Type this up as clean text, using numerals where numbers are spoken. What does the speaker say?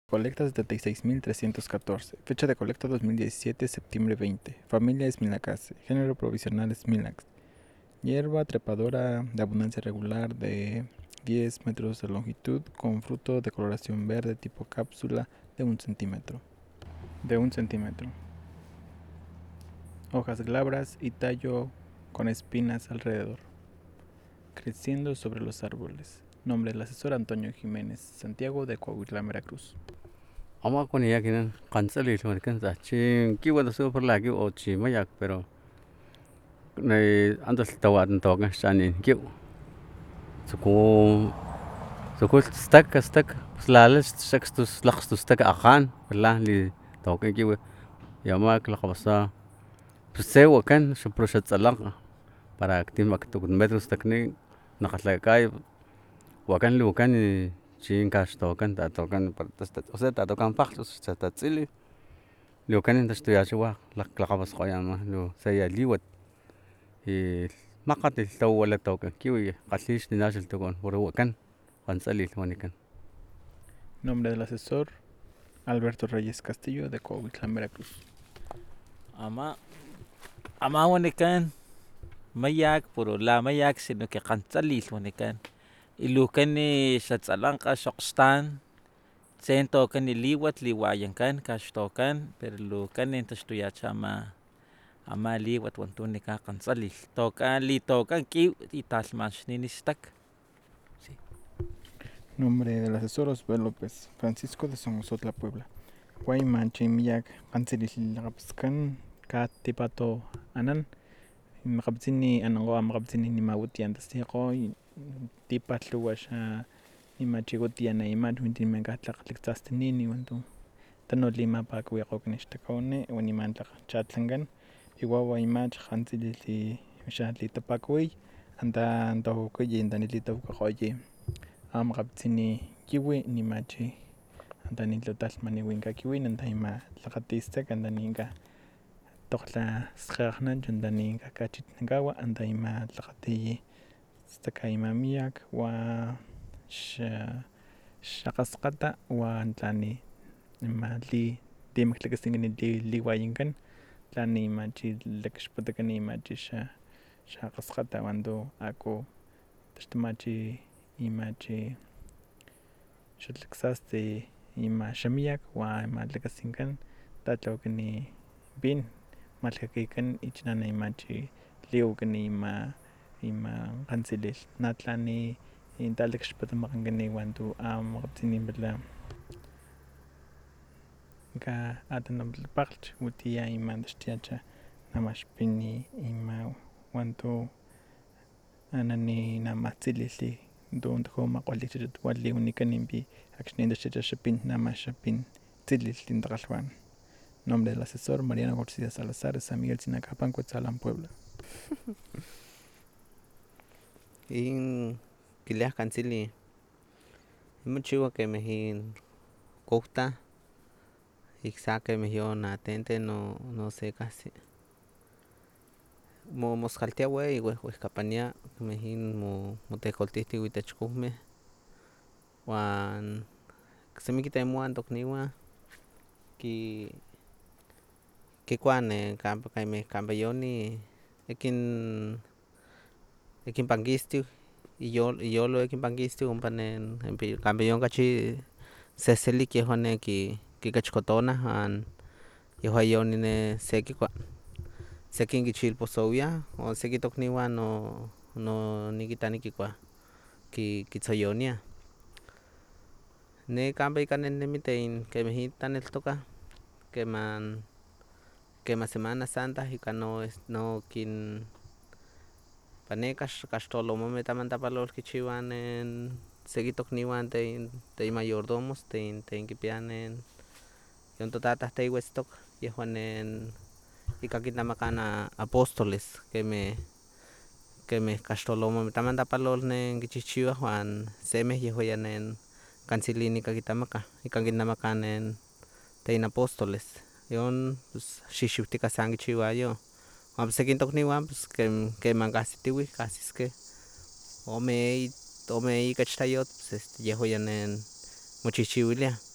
Colecta 76.314. Fecha de colecta 2017, septiembre 20. Familia Esmilacase. Género provisional Smilax. Hierba trepadora de abundancia regular de 10 metros de longitud con fruto de coloración verde tipo cápsula de 1 centímetro. Hojas glabras y tallo con espinas alrededor. Creciendo sobre los árboles. Nombre del asesor Antonio Jiménez, Santiago de Coahuila, Veracruz. Ama con ella que cancel y lo que chin kiwa so por la que o chi mayak pero antes estaba en toque shani kiw so stack slales sextus laxtus stack akan la li toque kiwa yama la cabasa pues se wakan so prochet salang para que timak tu metros technique nakatlakai wakan li wakan chin cash tocan o sea tocan pactos tatzili لو كان انت اشتياشوا لقبس قيامة لو سياليوت ما قتل تو ولا توكن كيوي قتليش نناشل تكون ورو كان قنصلي ثواني كان. Nombre del asesor Alberto Reyes Castillo de Coahuila, Veracruz. Ama wanikan mayak puro la mayak sino que qantzalil wanikan ilukan xatzalanqa xoqxtan tsen tokan liwat liwayankan kaxtokan pero lukan taxtuyacha ama liwat wantu nika qantzalil tokan litokan kiw italhmanxnin stak. Nombre del asesor Osvaldo López Francisco de Somozotla, Puebla. Guayman Chimiyak Antzilil Rapskan Katipato Anan Maqabzini Anangoa Maqabzini Nimawutian Tasiqo Tipatluasha Imachigutiana Imachwintimengatlaqliksastinini wantu Tanolima Pakuiaqoknishtakone Unimantlaq Chatlangan Iwawa Imach Antzilili Shatitapakui Anta Antohukoyi Danilitawkoye Amqabtzini kiwi nimachi antanitlotal maniwinka kiwi nantaima tlaqatistak antaninka toqla sqaqnan chuntaninka kachitnkawa antaima tlaqatiyi stakaima miyak wa shaqasqata wa tlani imali timaklakasinkani liwayinkan tlani imachi lakxpatakani imachi shaqasqata wantu ako taxtumachi imachi xotlaksaste ima xamiyak wa ima tlakasinkan tatlawakani pin malhakakikan ichnana imachi liwakani ima qantzilil natlani talakxpatamakgankani wantu maqabtzini pala ka atanapalpaqlch watiya ima taxtuyacha namaxpini ima wantu anani namatzilili don tjomaq'olikchach wali unikanimpi akxni xapin nama xapin tzilil tintakgalhwan. Nombre del asesor Mariano García Salazar, San Miguel Tzinacapan, Cuetzalan, Puebla. In kiliaj kantzili mochiwa kemeh in kouta iksa kemeh yon atente no se kasi moskaltia weyi wehkapania kemeh in motekoltihtiw itech kowmeh wan semi kitemoa in tokniwan kikuah kampa yoni ekinpankistiw iyolo ekinpankistiw ompa kampa yon kachi seselik yehuan kikechkotonah wan yehuan yon se kikua seki kichilposowiah o seki tokniwan nikita nikikuah kitzoyoniah ne kampa ika nehnemi kemeh itlah neltokah keman semana santa ika ne kaxtolomomeh tamantapalol kichiuah seki tokniwan tlen mayordomos tlen kipiah yon totatahtiwestok yehuan ika kintlamakah apóstoles kemeh kaxtolomomeh tamantapalol kichihchiuah wan semeh yehuan ya kantzilin ika kitlamakah ika kintlamakah tlen apóstoles yon xixiuhtika san kichiuah yon wan seki tokniwan keman kahsitiwih kahsiskeh ome eyi kech tlayotl yehuan ya mochihchiuiliah